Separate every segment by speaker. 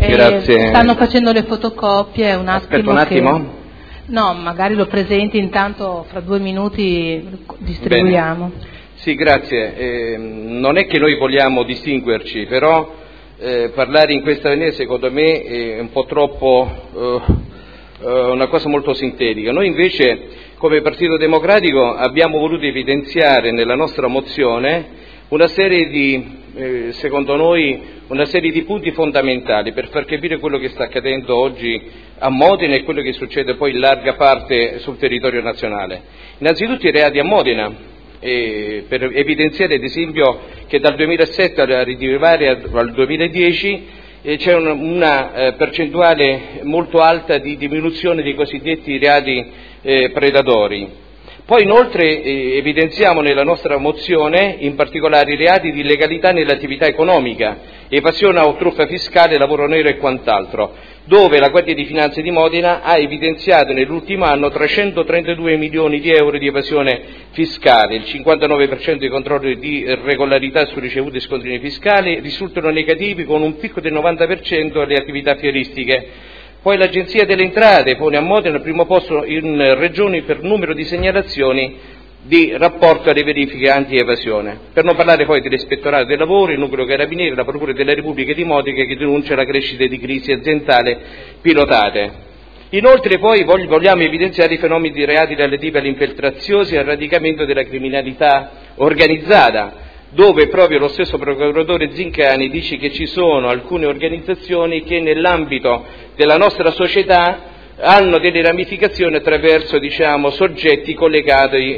Speaker 1: Grazie.
Speaker 2: Stanno facendo le fotocopie,
Speaker 1: Aspetta un attimo.
Speaker 2: No, magari lo presenti, intanto fra 2 minuti distribuiamo.
Speaker 1: Bene. Sì, grazie. Non è che noi vogliamo distinguerci, però parlare in questa maniera secondo me è un po' troppo una cosa molto sintetica. Noi invece come Partito Democratico abbiamo voluto evidenziare nella nostra mozione una serie di, secondo noi, una serie di punti fondamentali per far capire quello che sta accadendo oggi a Modena e quello che succede poi in larga parte sul territorio nazionale. Innanzitutto i reati a Modena, per evidenziare ad esempio che dal 2007 ad arrivare al 2010 c'è una percentuale molto alta di diminuzione dei cosiddetti reati predatori. Poi inoltre evidenziamo nella nostra mozione in particolare i reati di illegalità nell'attività economica, evasione o truffa fiscale, lavoro nero e quant'altro, dove la Guardia di Finanza di Modena ha evidenziato nell'ultimo anno 332 milioni di euro di evasione fiscale, il 59% dei controlli di regolarità su ricevute e scontrini fiscali risultano negativi con un picco del 90% alle attività fieristiche. Poi l'Agenzia delle Entrate pone a Modena al primo posto in regioni per numero di segnalazioni di rapporto alle verifiche anti-evasione. Per non parlare poi dell'Ispettorato del Lavoro, il Nucleo Carabinieri, la Procura della Repubblica di Modena che denuncia la crescita di crisi aziendale pilotate. Inoltre poi vogliamo evidenziare i fenomeni di reati relativi all'infiltrazione e al radicamento della criminalità organizzata, dove proprio lo stesso procuratore Zincani dice che ci sono alcune organizzazioni che nell'ambito della nostra società hanno delle ramificazioni attraverso soggetti collegati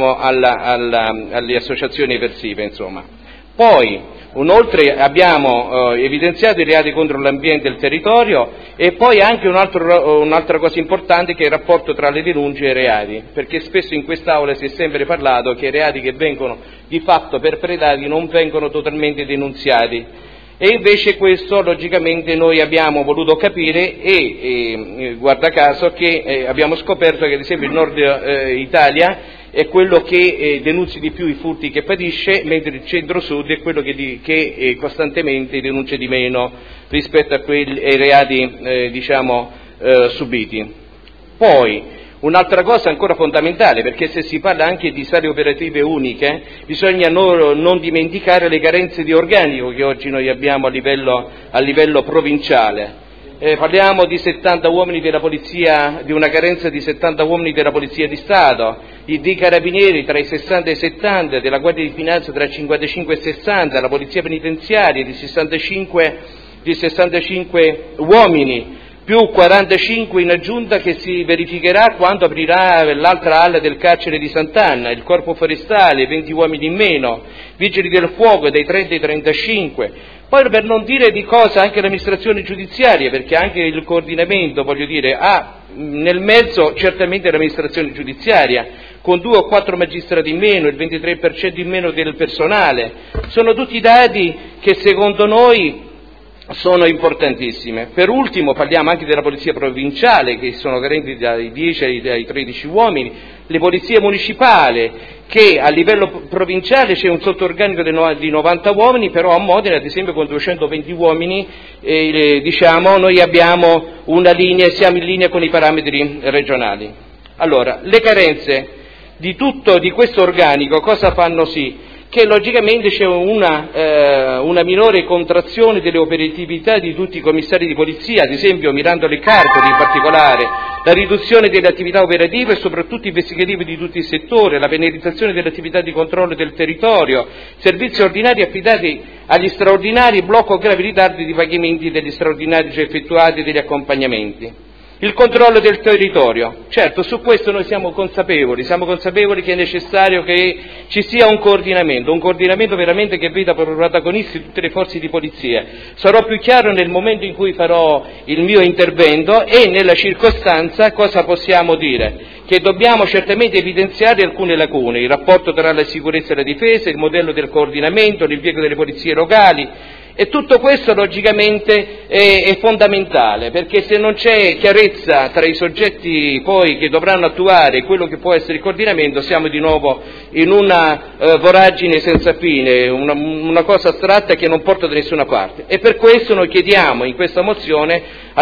Speaker 1: alle associazioni eversive, insomma. Poi inoltre abbiamo evidenziato i reati contro l'ambiente e il territorio e poi anche un'altra cosa importante che è il rapporto tra le denunce e i reati, perché spesso in quest'Aula si è sempre parlato che i reati che vengono di fatto perpetrati non vengono totalmente denunziati e invece questo logicamente noi abbiamo voluto capire e guarda caso che abbiamo scoperto che ad esempio il Nord Italia è quello che denunzia di più i furti che patisce, mentre il Centro-Sud è quello che costantemente denuncia di meno rispetto ai reati subiti. Poi un'altra cosa ancora fondamentale, perché se si parla anche di sale operative uniche, bisogna non dimenticare le carenze di organico che oggi noi abbiamo a livello provinciale. Parliamo di 70 uomini della polizia, di una carenza di 70 uomini della Polizia di Stato, di carabinieri tra i 60 e i 70, della Guardia di Finanza tra i 55 e i 60, la Polizia Penitenziaria di 65 uomini, più 45 in aggiunta che si verificherà quando aprirà l'altra ala del carcere di Sant'Anna, il Corpo Forestale, 20 uomini in meno, Vigili del Fuoco dai 30 ai 35, poi per non dire di cosa anche l'amministrazione giudiziaria, perché anche il coordinamento, ha nel mezzo certamente l'amministrazione giudiziaria, con 2 o 4 magistrati in meno, il 23% in meno del personale, sono tutti dati che secondo noi sono importantissime. Per ultimo parliamo anche della polizia provinciale, che sono carenti dai 10 ai 13 uomini, le polizie municipali, che a livello provinciale c'è un sottorganico di 90 uomini, però a Modena ad esempio con 220 uomini noi abbiamo una linea, siamo in linea con i parametri regionali. Allora, le carenze di questo organico cosa fanno sì? Che logicamente c'è una minore contrazione delle operatività di tutti i commissari di polizia, ad esempio mirando alle carceri in particolare, la riduzione delle attività operative e soprattutto investigative di tutto il settore, la penalizzazione delle attività di controllo del territorio, servizi ordinari affidati agli straordinari, blocco gravi ritardi di pagamenti degli straordinari già effettuati e degli accompagnamenti. Il controllo del territorio, certo su questo noi siamo consapevoli che è necessario che ci sia un coordinamento veramente che veda protagonisti tutte le forze di polizia. Sarò più chiaro nel momento in cui farò il mio intervento e nella circostanza cosa possiamo dire? Che dobbiamo certamente evidenziare alcune lacune, il rapporto tra la sicurezza e la difesa, il modello del coordinamento, l'impiego delle polizie locali, E tutto questo logicamente è fondamentale, perché se non c'è chiarezza tra i soggetti poi che dovranno attuare quello che può essere il coordinamento, siamo di nuovo in una voragine senza fine, una cosa astratta che non porta da nessuna parte. E per questo noi chiediamo in questa mozione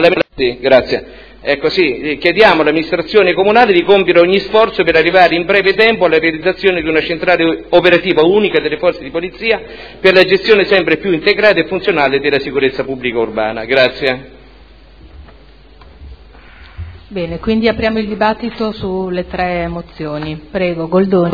Speaker 1: chiediamo all'amministrazione comunale di compiere ogni sforzo per arrivare in breve tempo alla realizzazione di una centrale operativa unica delle forze di polizia per la gestione sempre più integrata e funzionale della sicurezza pubblica urbana. Grazie.
Speaker 2: Bene, quindi apriamo il dibattito sulle 3 mozioni. Prego, Goldoni.